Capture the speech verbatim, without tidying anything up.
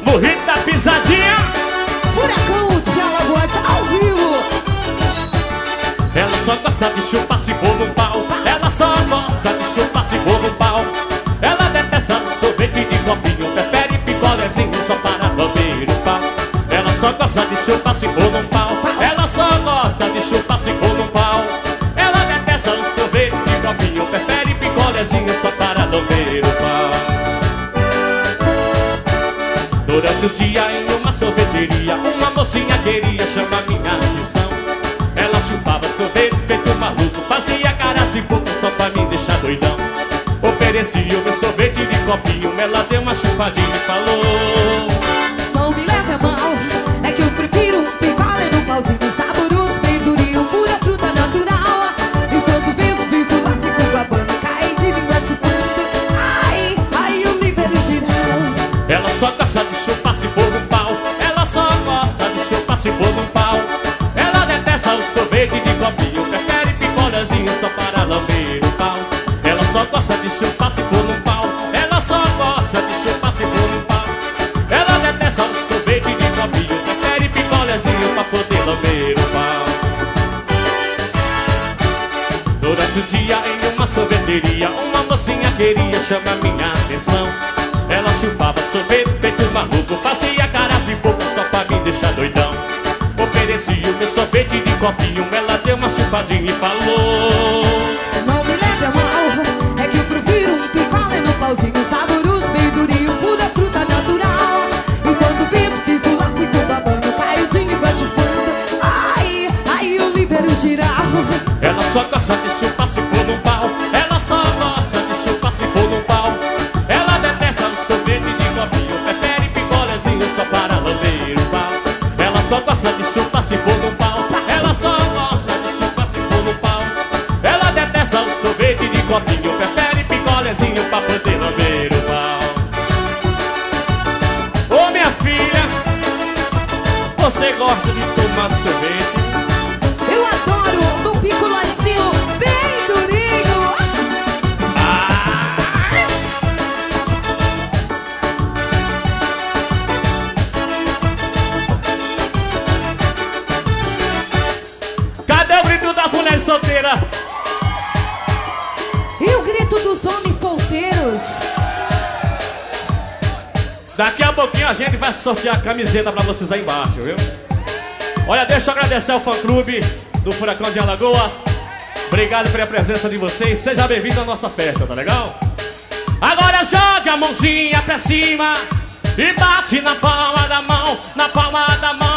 O hit da pisadinha. Furacão de Alagoas ao vivo. Ela só gosta de chupar se for no pau. Ela só gosta de chupar se for no pau. Ela detesta sorvete de copinho, prefere picolézinho só para lamber o pau. Ela só gosta de chupar se for no pau. Ela só gosta de chupar se for no pau. Ela detesta o sorvete de copinho, prefere picolézinho só para lamber o pau. Durante o dia em uma sorveteria, uma mocinha queria chamar minha atenção. Ela chupava sorvete feito maluco, fazia caras e boca só pra me deixar doidão. Oferecia o meu sorvete de copinho, ela deu uma chupadinha e falou: não me leve a mal, é que eu prefiro um picolé no pauzinho saboroso, bem durinho, pura fruta natural. Enquanto vento fico lá, fico babando, cai de língua chupando. Ai, ai, o líbero geral. Ela só gosta de chupar se for no pau. Ela só gosta de chupar se for no pau. Ela detesta o sorvete de copinho, prefere picolézinho só para lamber o pau. Ela só gosta de chupar se for no pau. Ela só gosta de chupar se for no pau. Ela detesta o sorvete de copinho, prefere picolézinho pra poder lamber o pau. Durante o dia em uma sorveteria, uma mocinha queria chamar minha atenção. Ela chupava sorvete feito maluco, fazia caras de boca só pra me deixar doidão. Oferecia o meu sorvete de copinho, ela deu uma chupadinha e falou: não me leve a mal, é que eu prefiro um picolé no pauzinho saboroso, bem durinho, pura fruta natural. Enquanto vento fico lá, fico babando, caio de língua chupando. Ai, ai, o líbero geral. Ela só gosta de chupar se for no pau. Ela só gosta de chupar se for no pau. Ela detesta o sorvete de copinho, prefere picolézinho só para lamber o pau. Ela só gosta de chupar se for no pau. Ela só gosta de chupar se for no pau. Ela detesta o sorvete de copinho, prefere picolézinho pra poder lamber o pau. Ô minha filha, você gosta de tomar sorvete? Eu adoro um picolézinho bem durinho. Ah! Cadê o grito das mulheres solteiras? E o grito dos homens solteiros? Daqui a pouquinho a gente vai sortear a camiseta pra vocês aí embaixo, viu? Olha, deixa eu agradecer ao fã-clube do Furacão de Alagoas. Obrigado pela presença de vocês. Seja bem-vindo à nossa festa, tá legal? Agora joga a mãozinha pra cima e bate na palma da mão, na palma da mão.